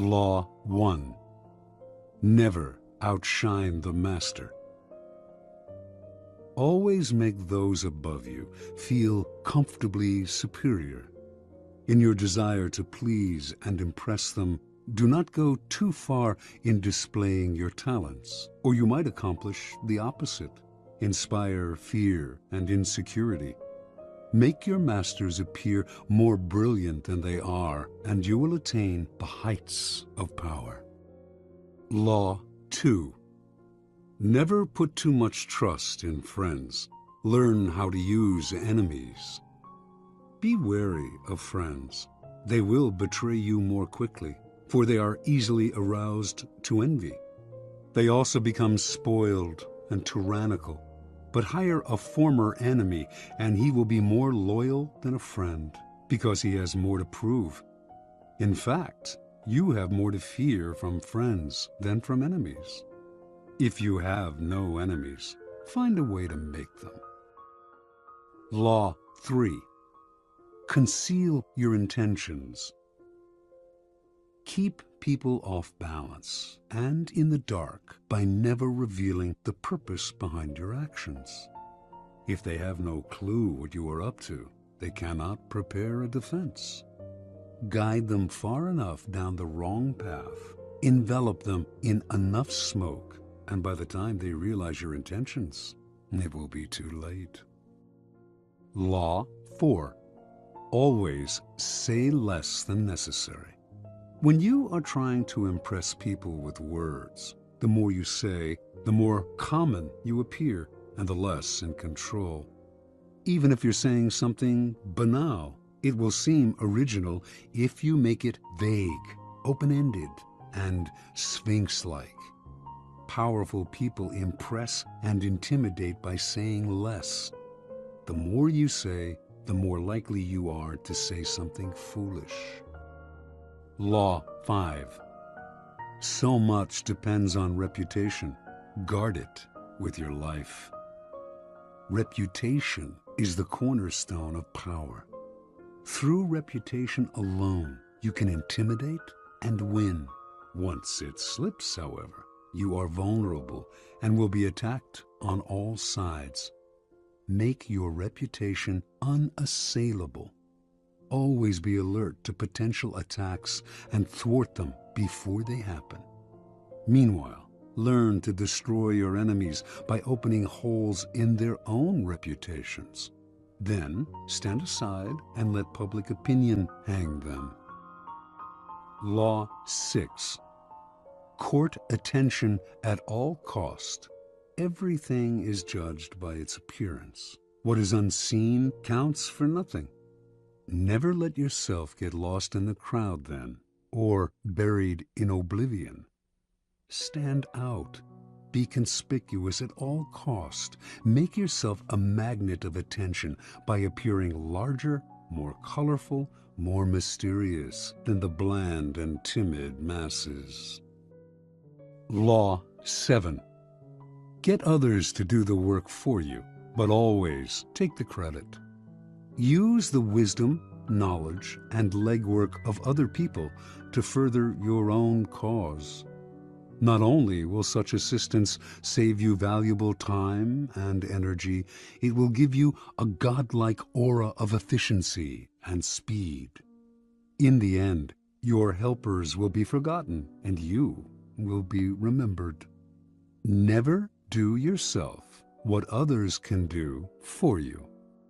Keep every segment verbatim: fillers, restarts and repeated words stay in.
Law one. Never outshine the master. Always make those above you feel comfortably superior. In your desire to please and impress them, do not go too far in displaying your talents, or you might accomplish the opposite, inspire fear and insecurity. Make your masters appear more brilliant than they are, and you will attain the heights of power. Law two. Never put too much trust in friends. Learn how to use enemies. Be wary of friends. They will betray you more quickly, for they are easily aroused to envy. They also become spoiled and tyrannical. But hire a former enemy, and he will be more loyal than a friend, because he has more to prove. In fact, you have more to fear from friends than from enemies. If you have no enemies, find a way to make them. Law three. Conceal your intentions. Keep people off balance and in the dark by never revealing the purpose behind your actions. If they have no clue what you are up to, they cannot prepare a defense. Guide them far enough down the wrong path, envelop them in enough smoke, and by the time they realize your intentions, it will be too late. Law four. Always say less than necessary. When you are trying to impress people with words, the more you say, the more common you appear, and the less in control. Even if you're saying something banal, it will seem original if you make it vague, open-ended, and sphinx-like. Powerful people impress and intimidate by saying less. The more you say, the more likely you are to say something foolish. Law five. So much depends on reputation. Guard it with your life. Reputation is the cornerstone of power. Through reputation alone, you can intimidate and win. Once it slips, however, you are vulnerable and will be attacked on all sides. Make your reputation unassailable. Always be alert to potential attacks and thwart them before they happen. Meanwhile, learn to destroy your enemies by opening holes in their own reputations. Then stand aside and let public opinion hang them. Law six. Court attention at all cost. Everything is judged by its appearance. What is unseen counts for nothing. Never let yourself get lost in the crowd then, or buried in oblivion. Stand out. Be conspicuous at all cost. Make yourself a magnet of attention by appearing larger, more colorful, more mysterious than the bland and timid masses. Law seven. Get others to do the work for you, but always take the credit. Use the wisdom, knowledge, and legwork of other people to further your own cause. Not only will such assistance save you valuable time and energy, it will give you a godlike aura of efficiency and speed. In the end, your helpers will be forgotten and you will be remembered. Never do yourself what others can do for you.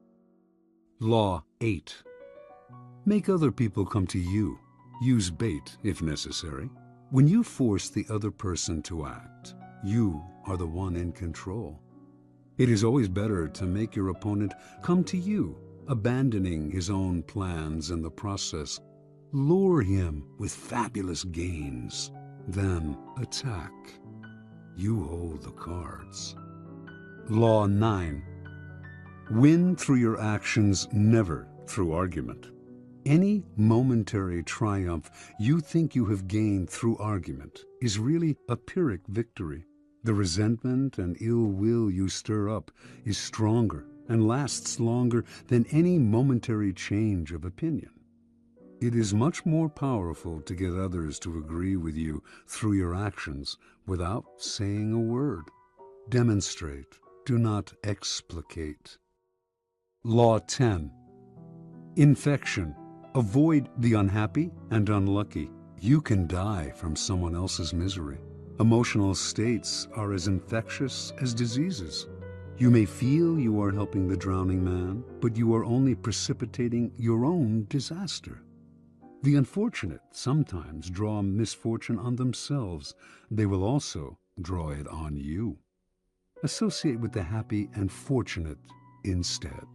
Law eight. Make other people come to you. Use bait if necessary. When you force the other person to act, you are the one in control. It is always better to make your opponent come to you, abandoning his own plans in the process. Lure him with fabulous gains, then attack. You hold the cards. Law nine. Win through your actions, never through argument. Any momentary triumph you think you have gained through argument is really a Pyrrhic victory. The resentment and ill will you stir up is stronger and lasts longer than any momentary change of opinion. It is much more powerful to get others to agree with you through your actions without saying a word. Demonstrate, do not explicate. Law ten. Infection. Avoid the unhappy and unlucky. You can die from someone else's misery. Emotional states are as infectious as diseases. You may feel you are helping the drowning man, but you are only precipitating your own disaster. The unfortunate sometimes draw misfortune on themselves. They will also draw it on you. Associate with the happy and fortunate instead.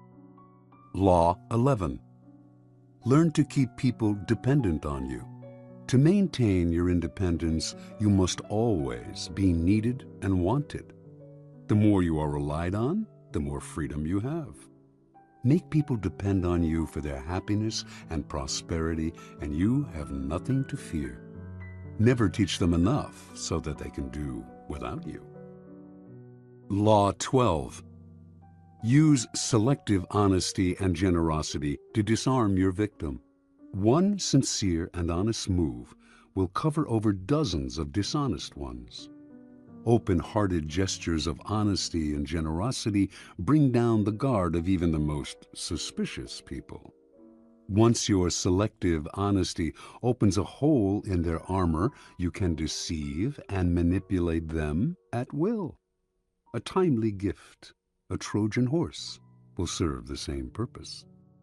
Law eleven. Learn to keep people dependent on you. To maintain your independence, you must always be needed and wanted. The more you are relied on, the more freedom you have. Make people depend on you for their happiness and prosperity, and you have nothing to fear. Never teach them enough so that they can do without you. Law twelve. Use selective honesty and generosity to disarm your victim. One sincere and honest move will cover over dozens of dishonest ones. Open-hearted gestures of honesty and generosity bring down the guard of even the most suspicious people. Once your selective honesty opens a hole in their armor, you can deceive and manipulate them at will. A timely gift, a Trojan horse, will serve the same purpose.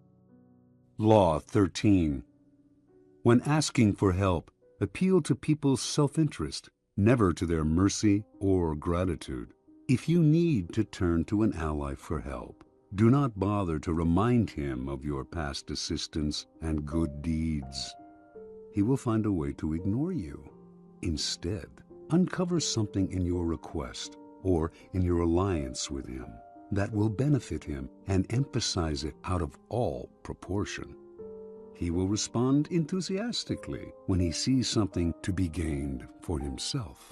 Law thirteen. When asking for help, appeal to people's self-interest, never to their mercy or gratitude. If you need to turn to an ally for help, do not bother to remind him of your past assistance and good deeds. He will find a way to ignore you. Instead, uncover something in your request or in your alliance with him that will benefit him and emphasize it out of all proportion. He will respond enthusiastically when he sees something to be gained for himself.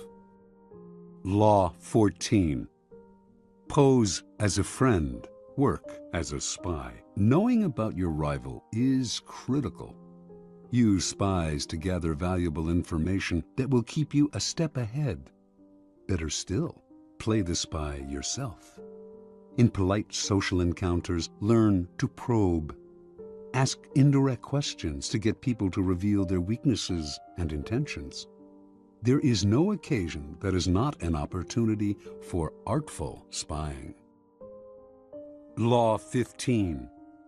Law fourteen. Pose as a friend, work as a spy. Knowing about your rival is critical. Use spies to gather valuable information that will keep you a step ahead. Better still, play the spy yourself. In polite social encounters, learn to probe. Ask indirect questions to get people to reveal their weaknesses and intentions. There is no occasion that is not an opportunity for artful spying. Law fifteen.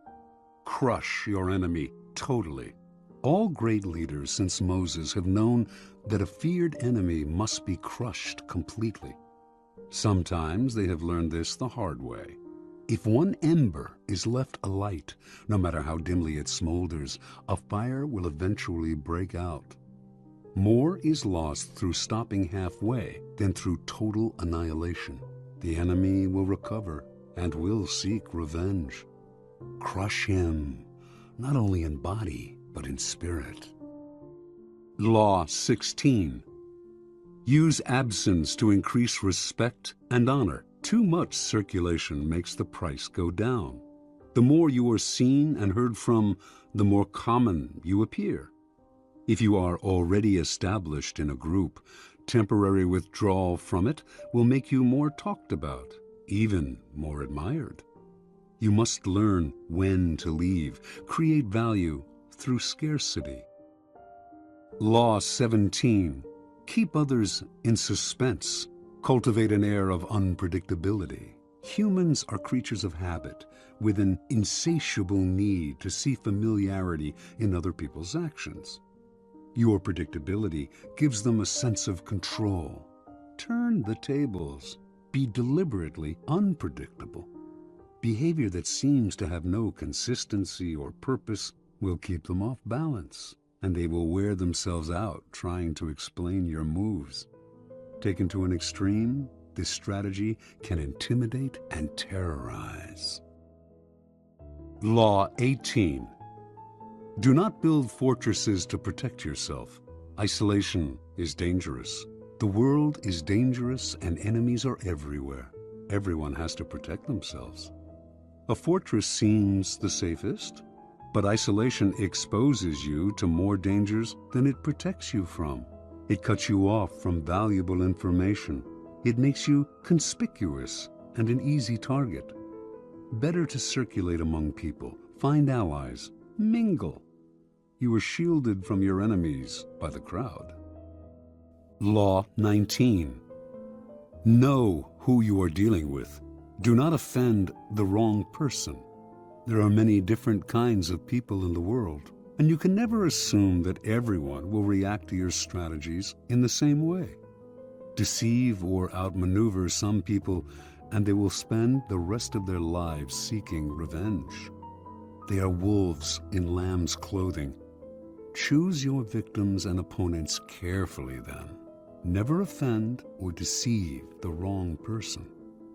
Crush your enemy totally. All great leaders since Moses have known that a feared enemy must be crushed completely. Sometimes they have learned this the hard way. If one ember is left alight, no matter how dimly it smolders, a fire will eventually break out. More is lost through stopping halfway than through total annihilation. The enemy will recover and will seek revenge. Crush him, not only in body, but in spirit. Law sixteen. Use absence to increase respect and honor. Too much circulation makes the price go down. The more you are seen and heard from, the more common you appear. If you are already established in a group, temporary withdrawal from it will make you more talked about, even more admired. You must learn when to leave, create value through scarcity. Law seventeen. Keep others in suspense. Cultivate an air of unpredictability. Humans are creatures of habit, with an insatiable need to see familiarity in other people's actions. Your predictability gives them a sense of control. Turn the tables. Be deliberately unpredictable. Behavior that seems to have no consistency or purpose will keep them off balance, and they will wear themselves out trying to explain your moves. Taken to an extreme, this strategy can intimidate and terrorize. Law eighteen. Do not build fortresses to protect yourself. Isolation is dangerous. The world is dangerous and enemies are everywhere. Everyone has to protect themselves. A fortress seems the safest, But isolation exposes you to more dangers than it protects you from. It cuts you off from valuable information. It makes you conspicuous and an easy target. Better to circulate among people, find allies, mingle. You are shielded from your enemies by the crowd. Law nineteen. Know who you are dealing with. Do not offend the wrong person. There are many different kinds of people in the world, and you can never assume that everyone will react to your strategies in the same way. Deceive or outmaneuver some people, and they will spend the rest of their lives seeking revenge. They are wolves in lamb's clothing. Choose your victims and opponents carefully then. Never offend or deceive the wrong person.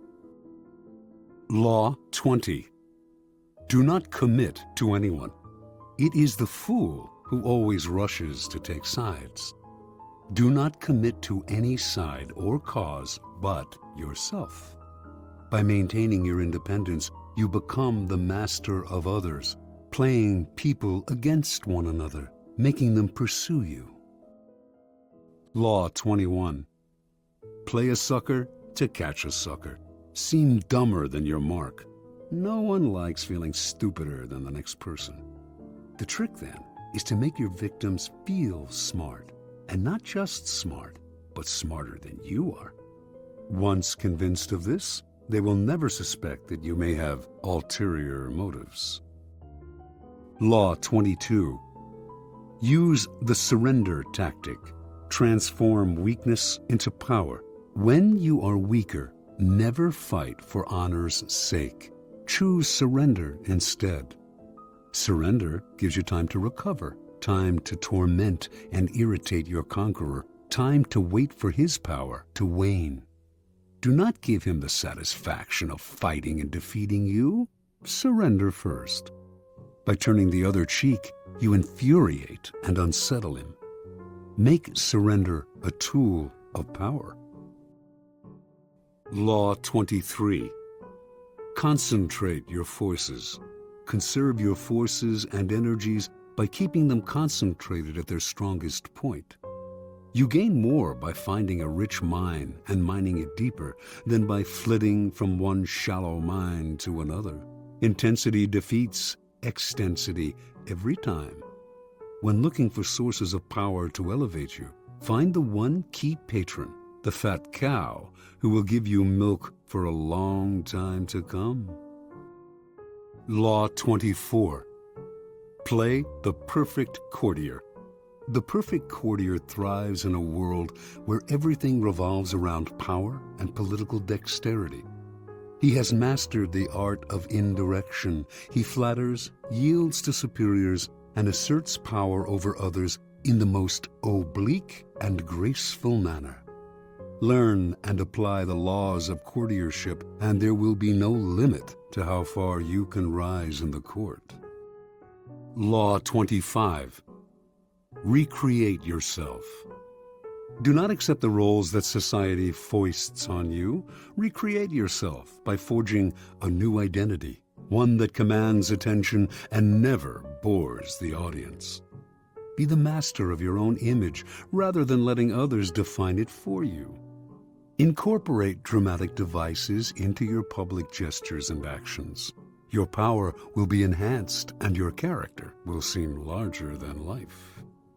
Law twenty. Do not commit to anyone. It is the fool who always rushes to take sides. Do not commit to any side or cause but yourself. By maintaining your independence, you become the master of others, playing people against one another, making them pursue you. Law twenty-one. Play a sucker to catch a sucker. Seem dumber than your mark. No one likes feeling stupider than the next person. The trick, then, is to make your victims feel smart, and not just smart, but smarter than you are. Once convinced of this, they will never suspect that you may have ulterior motives. Law twenty-two. Use the surrender tactic. Transform weakness into power. When you are weaker, never fight for honor's sake. Choose surrender instead. Surrender gives you time to recover, time to torment and irritate your conqueror, time to wait for his power to wane. Do not give him the satisfaction of fighting and defeating you. Surrender first. By turning the other cheek, you infuriate and unsettle him. Make surrender a tool of power. Law twenty-three. Concentrate your forces. Conserve your forces and energies by keeping them concentrated at their strongest point. You gain more by finding a rich mine and mining it deeper than by flitting from one shallow mine to another. Intensity defeats extensity every time. When looking for sources of power to elevate you, find the one key patron, the fat cow, who will give you milk for a long time to come. Law twenty-four. Play the perfect courtier. The perfect courtier thrives in a world where everything revolves around power and political dexterity. He has mastered the art of indirection. He flatters, yields to superiors, and asserts power over others in the most oblique and graceful manner. Learn and apply the laws of courtiership, and there will be no limit to how far you can rise in the court. Law twenty-five. Recreate yourself. Do not accept the roles that society foists on you. Recreate yourself by forging a new identity, one that commands attention and never bores the audience. Be the master of your own image rather than letting others define it for you. Incorporate dramatic devices into your public gestures and actions. Your power will be enhanced and your character will seem larger than life.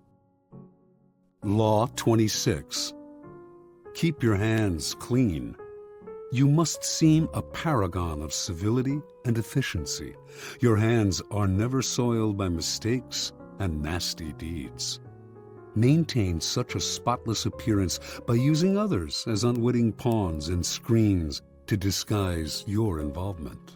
Law twenty-six. Keep your hands clean. You must seem a paragon of civility and efficiency. Your hands are never soiled by mistakes and nasty deeds. Maintain such a spotless appearance by using others as unwitting pawns and screens to disguise your involvement.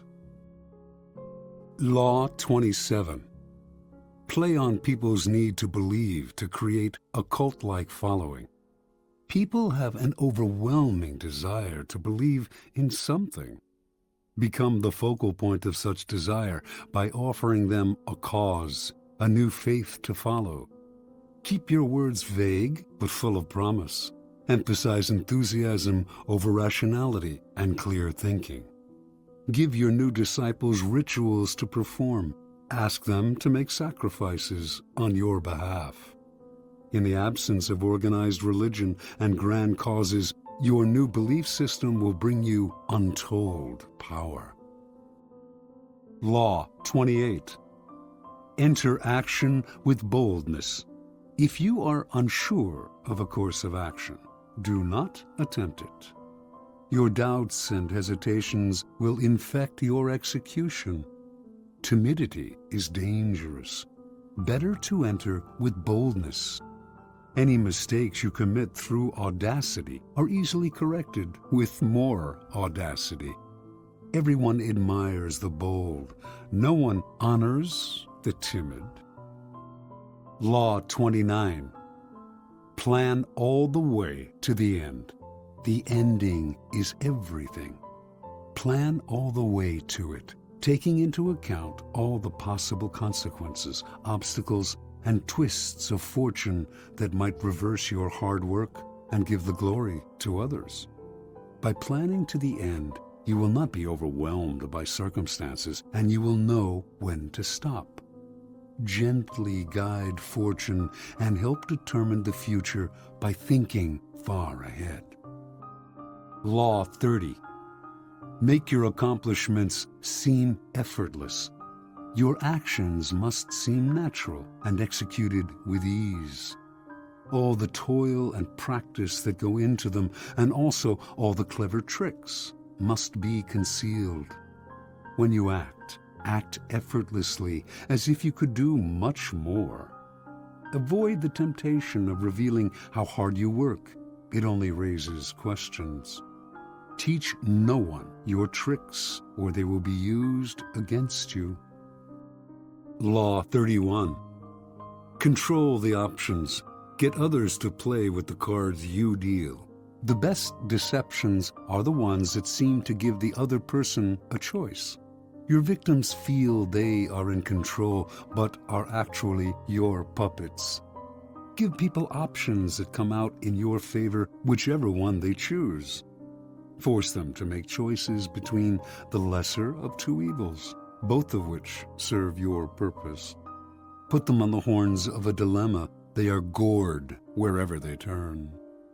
Law twenty-seven. Play on people's need to believe to create a cult-like following. People have an overwhelming desire to believe in something. Become the focal point of such desire by offering them a cause, a new faith to follow. Keep your words vague but full of promise. Emphasize enthusiasm over rationality and clear thinking. Give your new disciples rituals to perform. Ask them to make sacrifices on your behalf. In the absence of organized religion and grand causes, your new belief system will bring you untold power. Law twenty-eight. Enter action with boldness. If you are unsure of a course of action, do not attempt it. Your doubts and hesitations will infect your execution. Timidity is dangerous. Better to enter with boldness. Any mistakes you commit through audacity are easily corrected with more audacity. Everyone admires the bold. No one honors the timid. Law twenty-nine. Plan all the way to the end. The ending is everything. Plan all the way to it, taking into account all the possible consequences, obstacles, and twists of fortune that might reverse your hard work and give the glory to others. By planning to the end, you will not be overwhelmed by circumstances, and you will know when to stop. Gently guide fortune and help determine the future by thinking far ahead. Law thirty. Make your accomplishments seem effortless. Your actions must seem natural and executed with ease. All the toil and practice that go into them, and also all the clever tricks, must be concealed. When you act, act effortlessly, as if you could do much more. Avoid the temptation of revealing how hard you work. It only raises questions. Teach no one your tricks, or they will be used against you. Law thirty-one. Control the options. Get others to play with the cards you deal. The best deceptions are the ones that seem to give the other person a choice. Your victims feel they are in control, but are actually your puppets. Give people options that come out in your favor, whichever one they choose. Force them to make choices between the lesser of two evils, both of which serve your purpose. Put them on the horns of a dilemma. They are gored wherever they turn.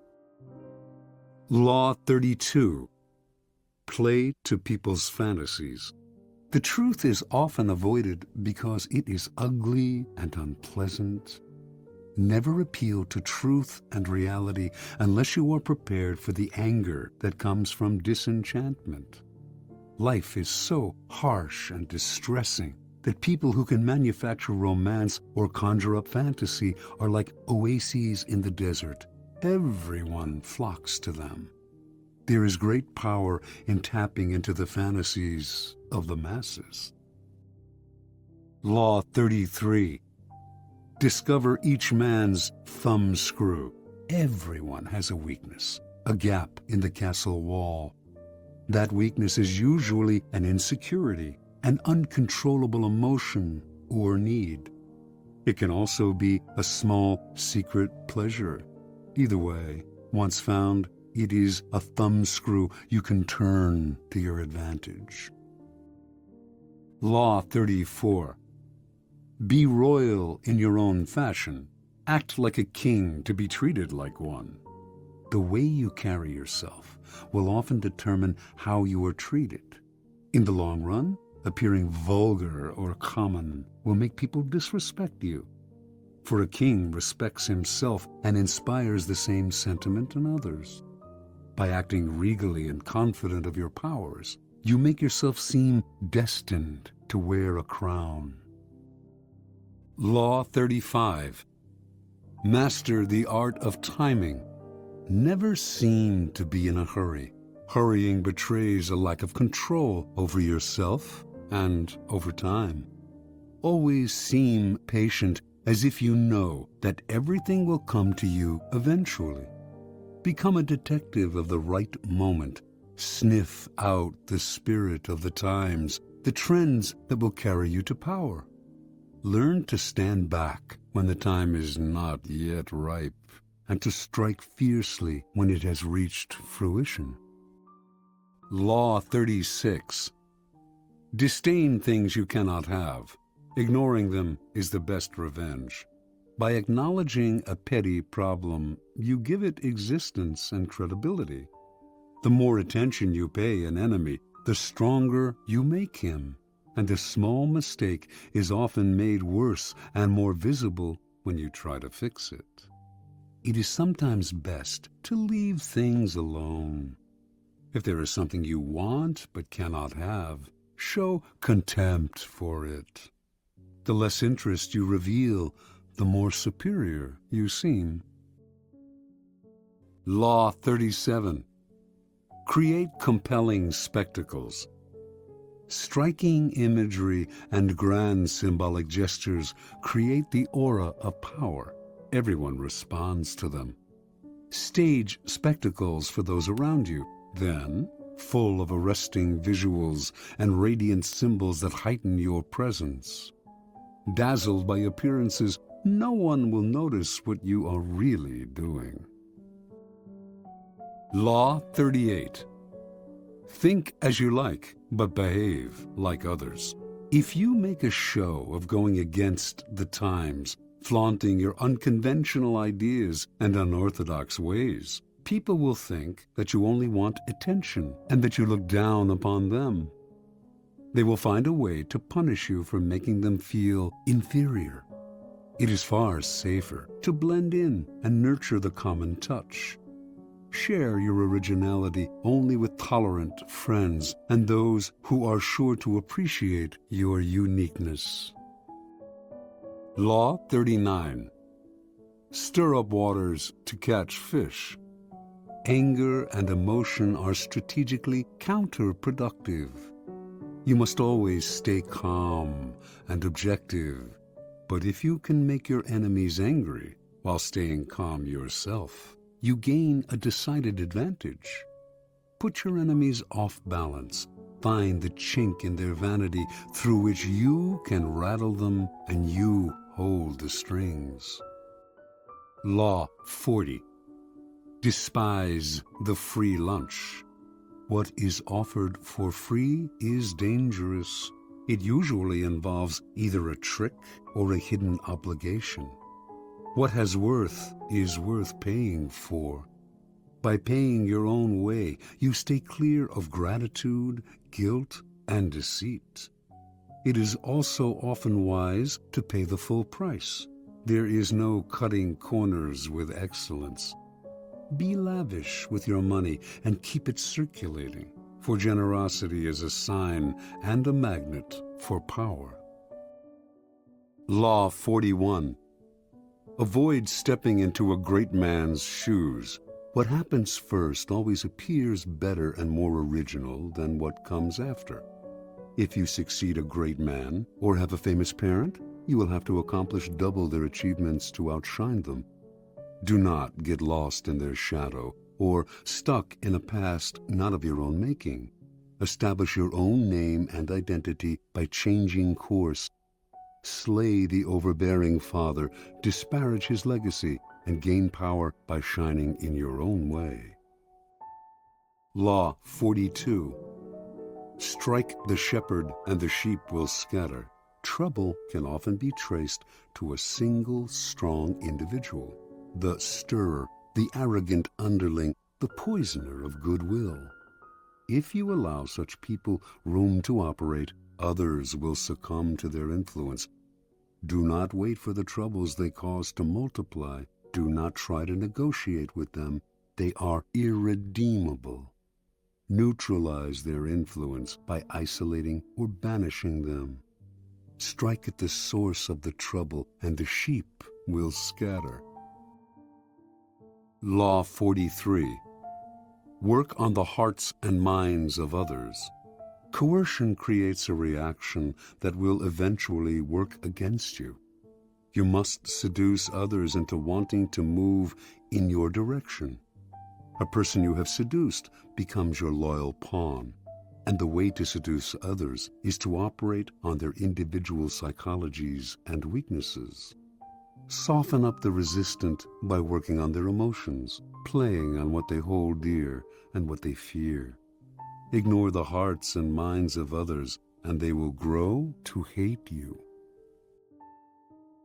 Law thirty-two. Play to people's fantasies. The truth is often avoided because it is ugly and unpleasant. Never appeal to truth and reality unless you are prepared for the anger that comes from disenchantment. Life is so harsh and distressing that people who can manufacture romance or conjure up fantasy are like oases in the desert. Everyone flocks to them. There is great power in tapping into the fantasies of the masses. Law thirty-three. Discover each man's thumbscrew. Everyone has a weakness, a gap in the castle wall. That weakness is usually an insecurity, an uncontrollable emotion or need. It can also be a small secret pleasure. Either way, once found, it is a thumbscrew you can turn to your advantage. Law thirty-four. Be royal in your own fashion. Act like a king to be treated like one. The way you carry yourself will often determine how you are treated. In the long run, appearing vulgar or common will make people disrespect you. For a king respects himself and inspires the same sentiment in others. By acting regally and confident of your powers, you make yourself seem destined to wear a crown. Law thirty-five. Master the art of timing. Never seem to be in a hurry. Hurrying betrays a lack of control over yourself and over time. Always seem patient, as if you know that everything will come to you eventually. Become a detective of the right moment. Sniff out the spirit of the times, the trends that will carry you to power. Learn to stand back when the time is not yet ripe, and to strike fiercely when it has reached fruition. Law thirty-six. Disdain things you cannot have. Ignoring them is the best revenge. By acknowledging a petty problem, you give it existence and credibility. The more attention you pay an enemy, the stronger you make him, and a small mistake is often made worse and more visible when you try to fix it. It is sometimes best to leave things alone. If there is something you want but cannot have, show contempt for it. The less interest you reveal, the more superior you seem. Law thirty-seven. Create compelling spectacles. Striking imagery and grand symbolic gestures create the aura of power. Everyone responds to them. Stage spectacles for those around you, then, full of arresting visuals and radiant symbols that heighten your presence. Dazzled by appearances, no one will notice what you are really doing. Law thirty-eight. Think as you like, but behave like others. If you make a show of going against the times, flaunting your unconventional ideas and unorthodox ways, people will think that you only want attention and that you look down upon them. They will find a way to punish you for making them feel inferior. It is far safer to blend in and nurture the common touch. Share your originality only with tolerant friends and those who are sure to appreciate your uniqueness. Law thirty-nine. Stir up waters to catch fish. Anger and emotion are strategically counterproductive. You must always stay calm and objective, but if you can make your enemies angry while staying calm yourself, you gain a decided advantage. Put your enemies off balance. Find the chink in their vanity through which you can rattle them and you hold the strings. Law forty. Despise the free lunch. What is offered for free is dangerous. It usually involves either a trick or a hidden obligation. What has worth is worth paying for. By paying your own way, you stay clear of gratitude, guilt, and deceit. It is also often wise to pay the full price. There is no cutting corners with excellence. Be lavish with your money and keep it circulating, for generosity is a sign and a magnet for power. Law forty-one. Avoid stepping into a great man's shoes. What happens first always appears better and more original than what comes after. If you succeed a great man or have a famous parent, you will have to accomplish double their achievements to outshine them. Do not get lost in their shadow or stuck in a past not of your own making. Establish your own name and identity by changing course. Slay the overbearing father, disparage his legacy, and gain power by shining in your own way. Law forty-two. Strike the shepherd and the sheep will scatter. Trouble can often be traced to a single strong individual. The stirrer, the arrogant underling, the poisoner of goodwill. If you allow such people room to operate, others will succumb to their influence. Do not wait for the troubles they cause to multiply. Do not try to negotiate with them. They are irredeemable. Neutralize their influence by isolating or banishing them. Strike at the source of the trouble, and the sheep will scatter. Law forty-three. Work on the hearts and minds of others. Coercion creates a reaction that will eventually work against you. You must seduce others into wanting to move in your direction. A person you have seduced becomes your loyal pawn, and the way to seduce others is to operate on their individual psychologies and weaknesses. Soften up the resistant by working on their emotions, playing on what they hold dear and what they fear. Ignore the hearts and minds of others, and they will grow to hate you.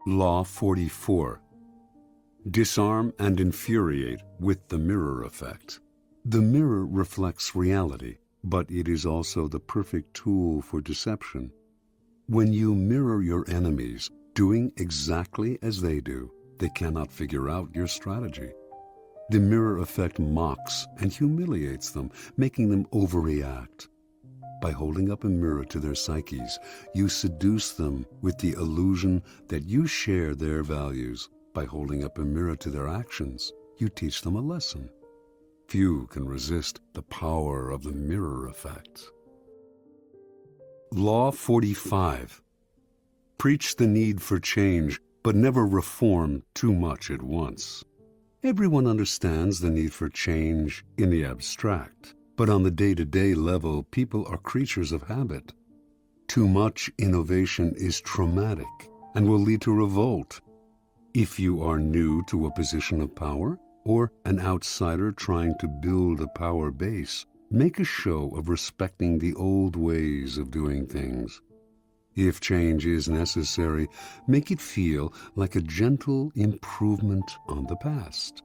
Law forty-four. Disarm and infuriate with the mirror effect. The mirror reflects reality, but it is also the perfect tool for deception. When you mirror your enemies, doing exactly as they do, they cannot figure out your strategy. The mirror effect mocks and humiliates them, making them overreact. By holding up a mirror to their psyches, you seduce them with the illusion that you share their values. By holding up a mirror to their actions, you teach them a lesson. Few can resist the power of the mirror effect. Law forty-five. Preach the need for change, but never reform too much at once. Everyone understands the need for change in the abstract, but on the day-to-day level, people are creatures of habit. Too much innovation is traumatic and will lead to revolt. If you are new to a position of power, or an outsider trying to build a power base, make a show of respecting the old ways of doing things. If change is necessary, make it feel like a gentle improvement on the past.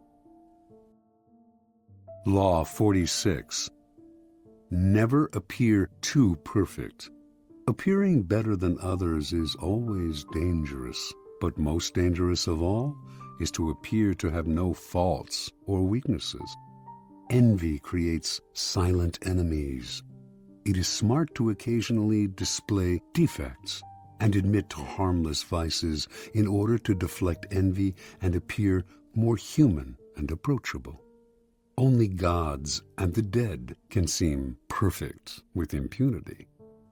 Law forty-six. Never appear too perfect. Appearing better than others is always dangerous, but most dangerous of all is to appear to have no faults or weaknesses. Envy creates silent enemies. It is smart to occasionally display defects and admit to harmless vices in order to deflect envy and appear more human and approachable. Only gods and the dead can seem perfect with impunity.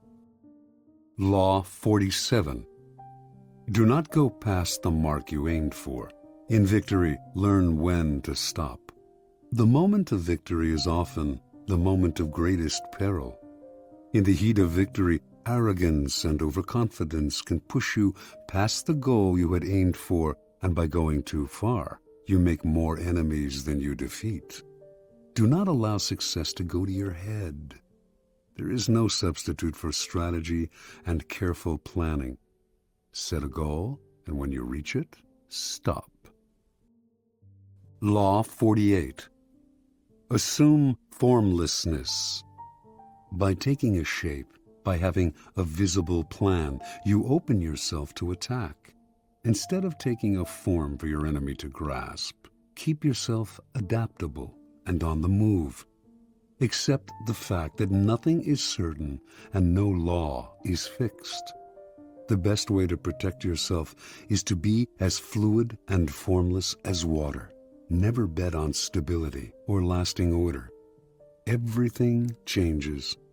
Law forty-seven. Do not go past the mark you aimed for. In victory, learn when to stop. The moment of victory is often the moment of greatest peril. In the heat of victory, arrogance and overconfidence can push you past the goal you had aimed for, and by going too far, you make more enemies than you defeat. Do not allow success to go to your head. There is no substitute for strategy and careful planning. Set a goal, and when you reach it, stop. Law forty-eight. Assume formlessness. By taking a shape, by having a visible plan, you open yourself to attack. Instead of taking a form for your enemy to grasp, keep yourself adaptable and on the move. Accept the fact that nothing is certain and no law is fixed. The best way to protect yourself is to be as fluid and formless as water. Never bet on stability or lasting order. Everything changes